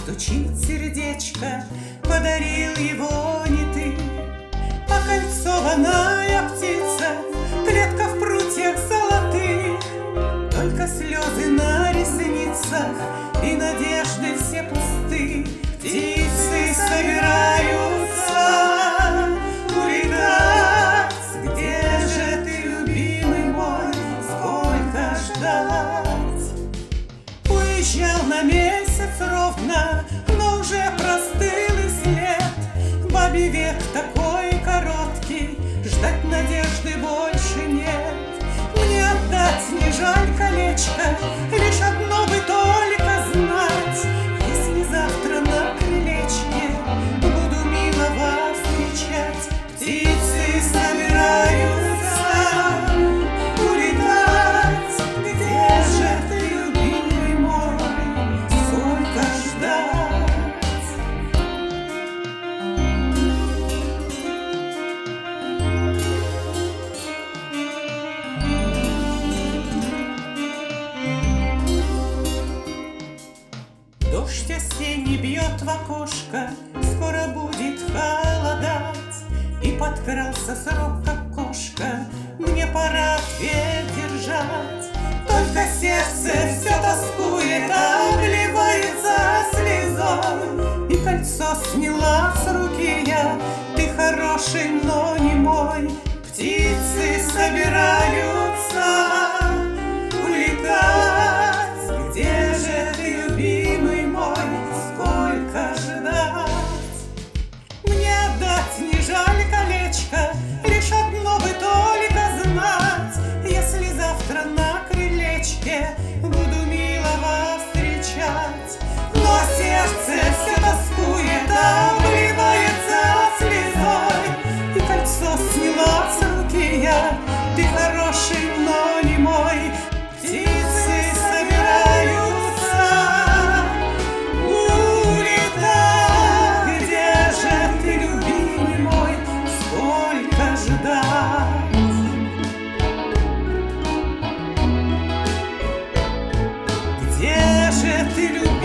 Стучит сердечко, подарил его не ты. Окольцованная птица, клетка в прутьях золотых, только слезы на ресницах и надежды все пусты. Птицы собираются улетать. Где же ты, любимый мой, сколько ждать? Уезжал на месяц ровно, но уже простыл и след. Бабий век такой короткий, ждать надежды больше нет. Мне отдать не жаль колечко, лишь одно бы только знать: если завтра на крылечке буду мило вас встречать. Птицы собираются улетать. Где же ты, любимый мой, сколько ждать? Дождь осенний бьет в окошко, скоро будет холодать. И подкрался срок, как кошка, мне пора ответ держать. Только сердце все тоскует, обливается слезой. И кольцо сняла с руки я, ты хороший, но не мой. Птицы собираются улетать. Где же ты, любимый мой, сколько ждать? Мне отдать не жаль колечко, лишь одно бы только знать: если завтра на крылечке буду мило вас встречать. Но сердце все тоскует, обливается слезой. И кольцо сняла с руки я, ты хороший, но не мой. Птицы собираются улетать. Где же ты, любимый мой, сколько ждать? Где же ты, любимый